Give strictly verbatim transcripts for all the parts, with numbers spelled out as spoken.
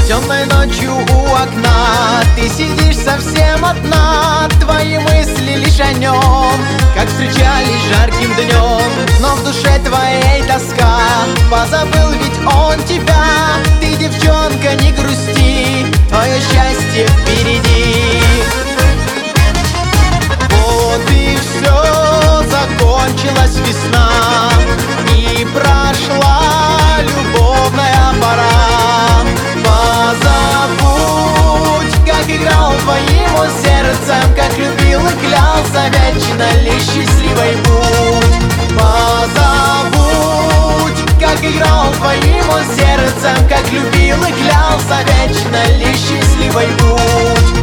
Темной ночью у окна ты сидишь совсем одна. Твои мысли лишь о нем, как встречались жарким днем. Но в душе твоей тоска, позабыл ведь он тебя. Ты, девчонка, не грусти, твое счастье впереди. Вот и все, закончилась весна, и прошла любовная пора. Позабудь, как играл твоим он сердцем, как любил и клялся вечно лишь счастливый путь. Позабудь, как играл твоим он сердцем, как любил и клялся вечно лишь счастливый путь.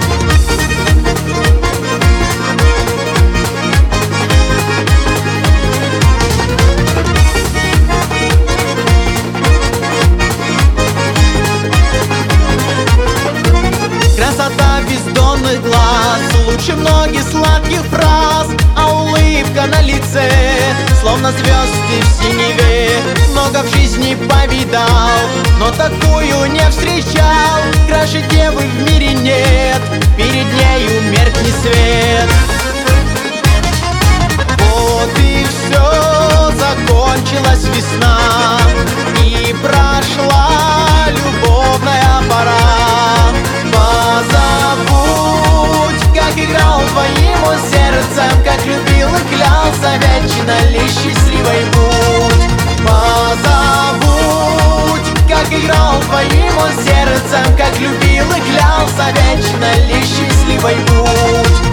Красота бездонных глаз лучше многих сладких фраз, а улыбка на лице, словно звезды в синеве. Много в жизни повидал, но такую не встречал. Краше девы в мире нет, перед нею меркнет свет. Вот и все, закончилась весна, и прошла любовная пора. Позабудь, как играл твоим он сердцем, как любил и клялся вечно лишь счастливый путь. Позабудь, как играл твоим он сердцем, как любил и клялся вечно лишь счастливый путь.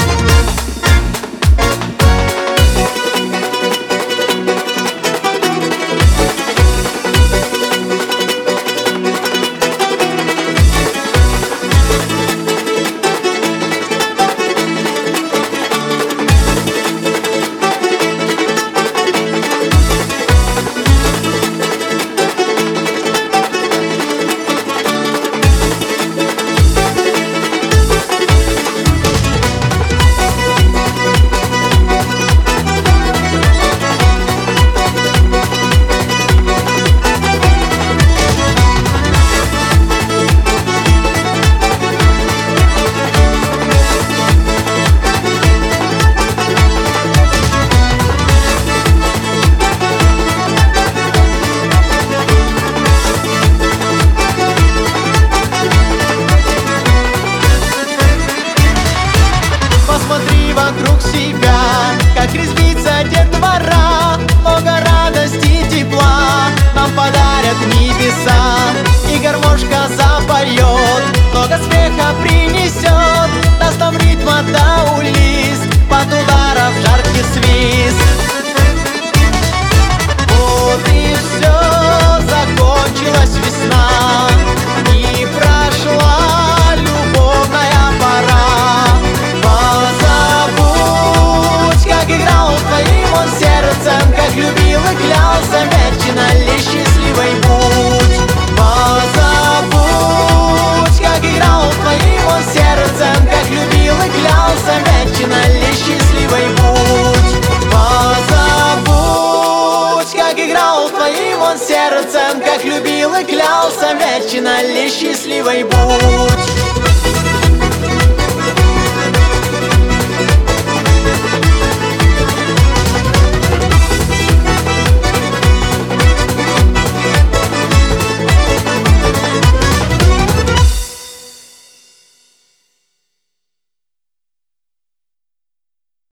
Вокруг себя, как резвится детвора, много радости и тепла нам подарят небеса. И гармошка запоет, много смеха принесет, даст нам ритма до улиц, под ударов жарких свист. Вот и все, закончилась весна, и прошла любовная пора. Как играл твоим он сердцем, как любил и клялся вечно лишь счастливый путь. Позабудь, как играл твоим он сердцем, как любил и клялся вечно лишь счастливый путь. Позабудь, как играл твоим он сердцем, как любил и клялся вечно лишь счастливый путь.